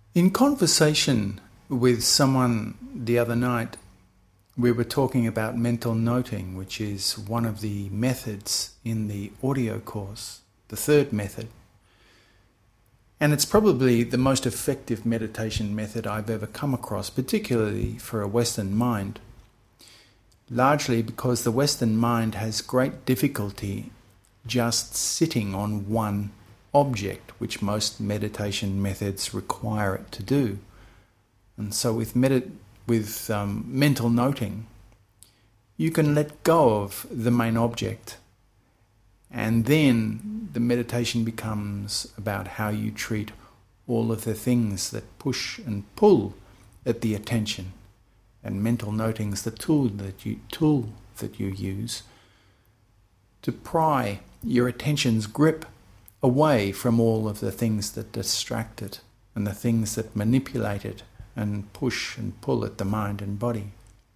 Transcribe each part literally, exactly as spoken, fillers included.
In conversation with someone the other night, we were talking about mental noting, which is one of the methods in the audio course, the third method. And it's probably the most effective meditation method I've ever come across, particularly for a Western mind. Largely because the Western mind has great difficulty just sitting on one object, which most meditation methods require it to do. And so with medit- with um, mental noting, you can let go of the main object, and then the meditation becomes about how you treat all of the things that push and pull at the attention. And mental noting is the tool that you tool that you use to pry your attention's grip away from all of the things that distract it and the things that manipulate it and push and pull at the mind and body.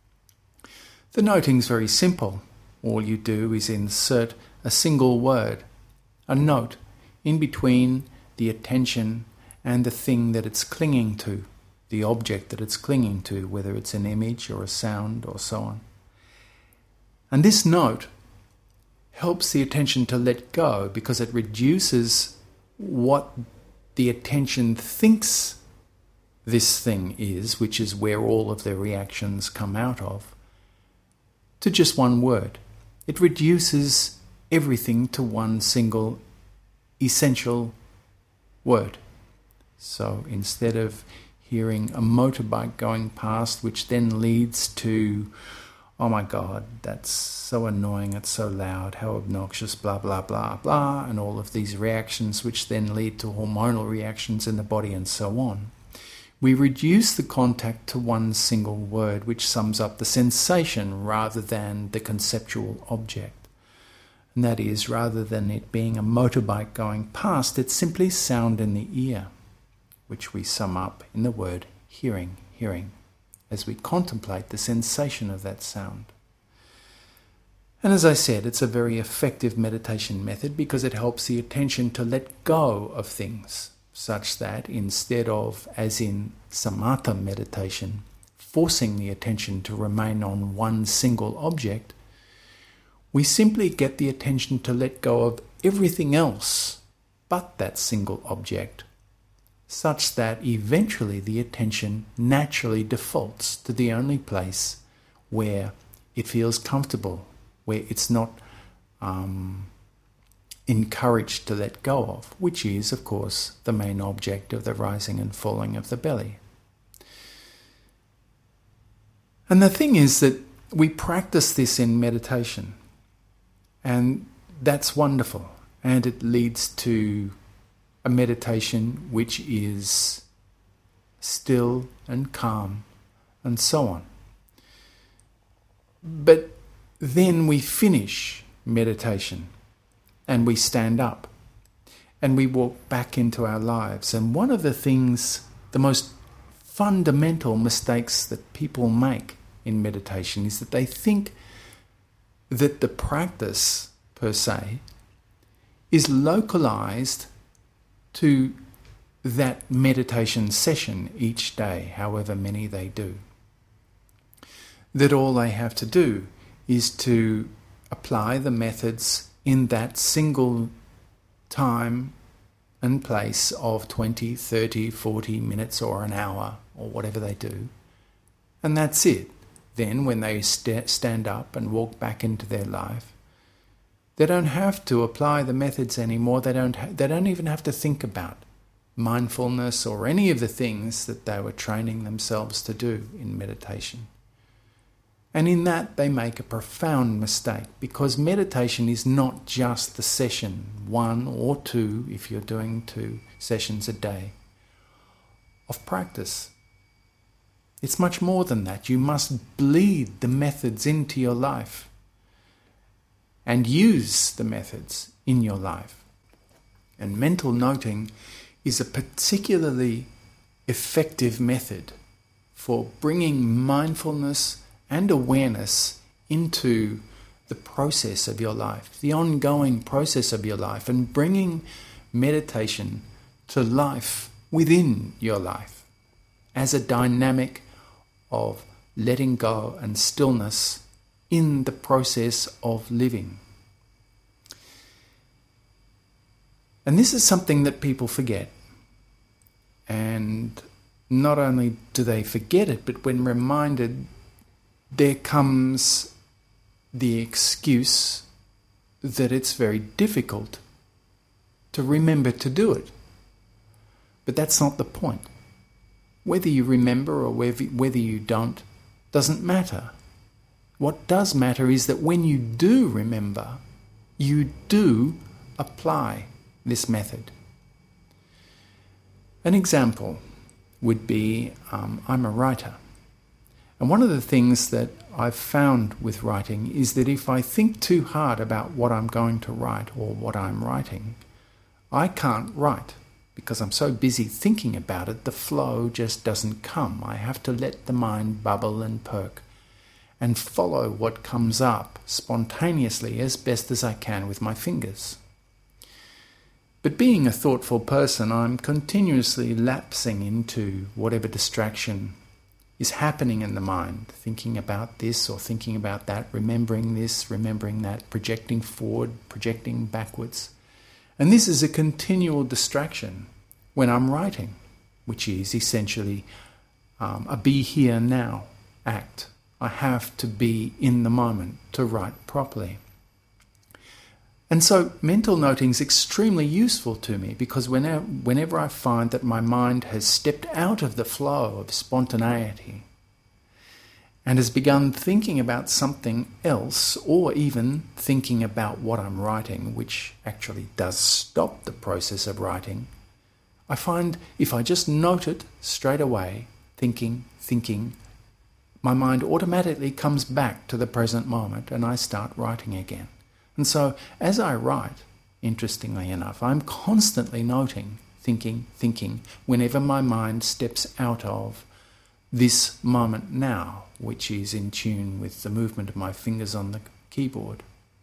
The noting's very simple. All you do is insert a single word, a note, in between the attention and the thing that it's clinging to, the object that it's clinging to, whether it's an image or a sound or so on. And this note helps the attention to let go because it reduces what the attention thinks this thing is, which is where all of the reactions come out of, to just one word. It reduces everything to one single essential word. So instead of hearing a motorbike going past, which then leads to, oh my God, that's so annoying, it's so loud, how obnoxious, blah, blah, blah, blah, and all of these reactions which then lead to hormonal reactions in the body and so on. We reduce the contact to one single word which sums up the sensation rather than the conceptual object. And that is, rather than it being a motorbike going past, it's simply sound in the ear, which we sum up in the word hearing, hearing, as we contemplate the sensation of that sound. And as I said, it's a very effective meditation method because it helps the attention to let go of things, such that instead of, as in samatha meditation, forcing the attention to remain on one single object, we simply get the attention to let go of everything else but that single object, such that eventually the attention naturally defaults to the only place where it feels comfortable, where it's not um, encouraged to let go of, which is, of course, the main object of the rising and falling of the belly. And the thing is that we practice this in meditation, and that's wonderful, and it leads to a meditation which is still and calm and so on. But then we finish meditation and we stand up and we walk back into our lives. And one of the things, the most fundamental mistakes that people make in meditation is that they think that the practice per se is localized to that meditation session each day, however many they do. That all they have to do is to apply the methods in that single time and place of twenty, thirty, forty minutes or an hour or whatever they do. And that's it. Then when they st- stand up and walk back into their life, they don't have to apply the methods anymore. They don't ha- they don't even have to think about mindfulness or any of the things that they were training themselves to do in meditation. And in that they make a profound mistake, because meditation is not just the session, one or two, if you're doing two sessions a day, of practice. It's much more than that. You must bleed the methods into your life and use the methods in your life. And mental noting is a particularly effective method for bringing mindfulness and awareness into the process of your life, the ongoing process of your life, and bringing meditation to life within your life. as a dynamic of letting go and stillness in the process of living. And this is something that people forget. And not only do they forget it, but when reminded, there comes the excuse that it's very difficult to remember to do it. But that's not the point. Whether you remember or whether you don't doesn't matter. What does matter is that when you do remember, you do apply this method. An example would be, um, I'm a writer. And one of the things that I've found with writing is that if I think too hard about what I'm going to write or what I'm writing, I can't write because I'm so busy thinking about it, the flow just doesn't come. I have to let the mind bubble and perk and follow what comes up spontaneously as best as I can with my fingers. But being a thoughtful person, I'm continuously lapsing into whatever distraction is happening in the mind, thinking about this or thinking about that, remembering this, remembering that, projecting forward, projecting backwards. And this is a continual distraction when I'm writing, which is essentially um, a be here now act. I have to be in the moment to write properly. And so mental noting is extremely useful to me because whenever, whenever I find that my mind has stepped out of the flow of spontaneity and has begun thinking about something else, or even thinking about what I'm writing, which actually does stop the process of writing, I find if I just note it straight away, thinking, thinking, my mind automatically comes back to the present moment and I start writing again. And so as I write, interestingly enough, I'm constantly noting, thinking, thinking, whenever my mind steps out of this moment now, which is in tune with the movement of my fingers on the keyboard.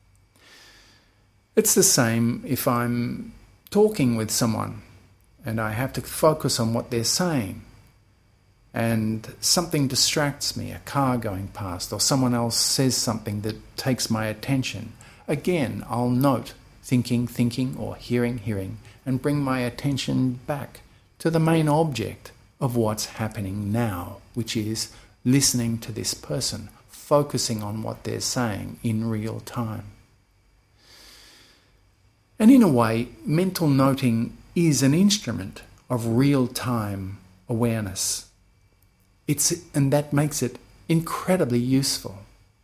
It's the same if I'm talking with someone and I have to focus on what they're saying and something distracts me, a car going past or someone else says something that takes my attention. Again, I'll note thinking, thinking, or hearing, hearing, and bring my attention back to the main object of what's happening now, which is listening to this person, focusing on what they're saying in real time. And in a way, mental noting is an instrument of real-time awareness. It's, and that makes it incredibly useful.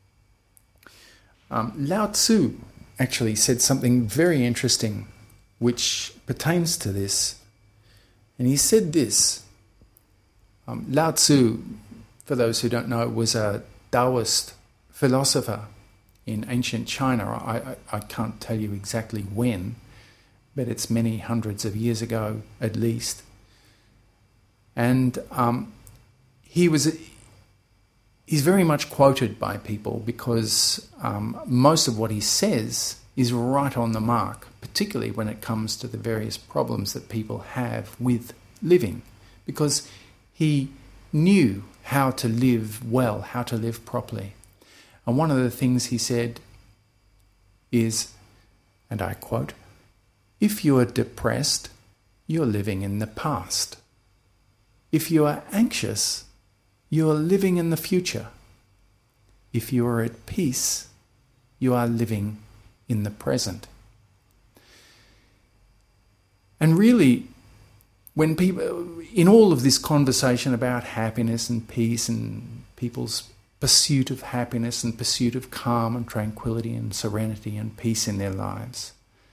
Um, Lao Tzu actually said something very interesting which pertains to this. And he said this. Um, Lao Tzu, for those who don't know, was a Taoist philosopher in ancient China. I, I, I can't tell you exactly when, but it's many hundreds of years ago at least. And um, he was... He's very much quoted by people because um, most of what he says is right on the mark, particularly when it comes to the various problems that people have with living, because he knew how to live well, how to live properly. And one of the things he said is, and I quote, "If you are depressed, you're living in the past. If you are anxious, you are living in the future. If you are at peace, you are living in the present." And really, when people, in all of this conversation about happiness and peace and people's pursuit of happiness and pursuit of calm and tranquility and serenity and peace in their lives,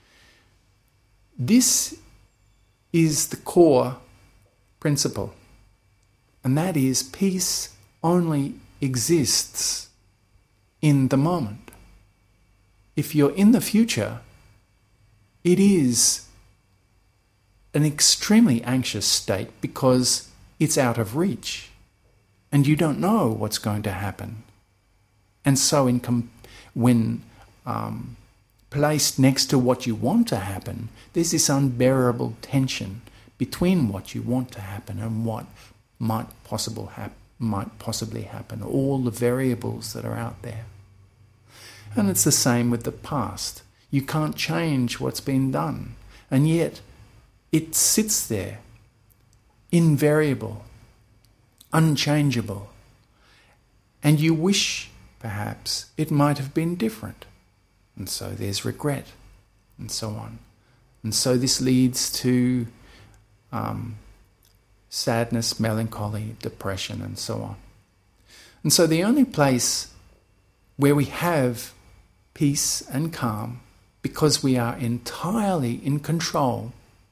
this is the core principle. And that is, peace only exists in the moment. If you're in the future, it is an extremely anxious state because it's out of reach and you don't know what's going to happen. And so in com- when um, placed next to what you want to happen, there's this unbearable tension between what you want to happen and what might possible hap- might possibly happen, all the variables that are out there. And it's the same with the past. You can't change what's been done, and yet it sits there, invariable, unchangeable. And you wish, perhaps, it might have been different. And so there's regret, and so on. And so this leads to um, sadness, melancholy, depression, and so on. And so the only place where we have peace and calm, because we are entirely in control,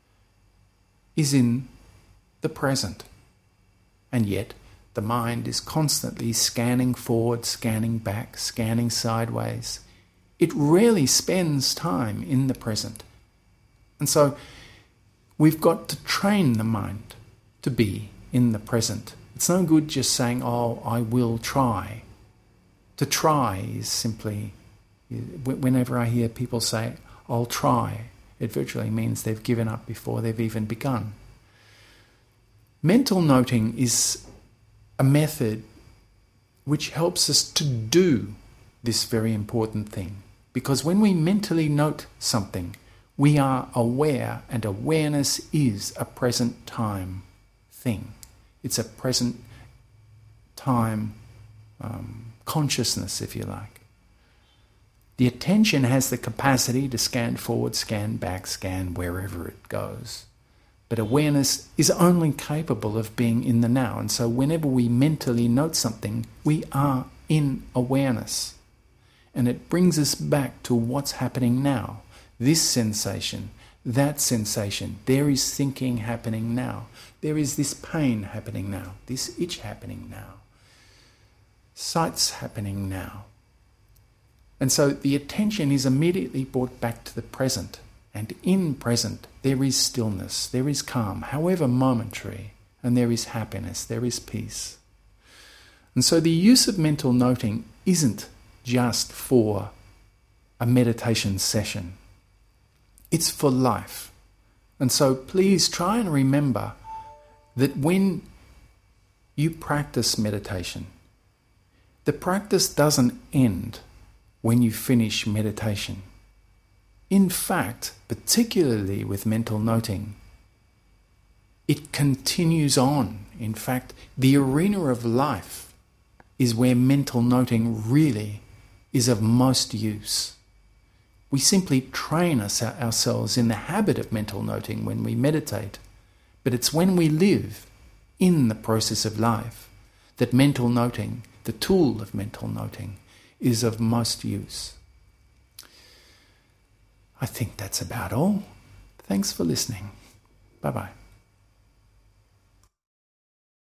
is in the present. And yet the mind is constantly scanning forward, scanning back, scanning sideways. It rarely spends time in the present. And so we've got to train the mind to be in the present. It's no good just saying, oh, I will try. To try is simply, whenever I hear people say, I'll try, it virtually means they've given up before they've even begun. Mental noting is a method which helps us to do this very important thing. Because when we mentally note something, we are aware, and awareness is a present time thing. It's a present time um, consciousness, if you like. The attention has the capacity to scan forward, scan back, scan wherever it goes. But awareness is only capable of being in the now. And so whenever we mentally note something, we are in awareness. And it brings us back to what's happening now. This sensation, that sensation. There is thinking happening now. There is this pain happening now. This itch happening now. Sights happening now. And so the attention is immediately brought back to the present. And in present, there is stillness, there is calm, however momentary, and there is happiness, there is peace. And so the use of mental noting isn't just for a meditation session. It's for life. And so please try and remember that when you practice meditation, the practice doesn't end when you finish meditation. In fact, particularly with mental noting, it continues on. In fact, the arena of life is where mental noting really is of most use. We simply train us, ourselves in the habit of mental noting when we meditate, but it's when we live in the process of life that mental noting, the tool of mental noting, is of most use. I think that's about all. Thanks for listening. Bye-bye.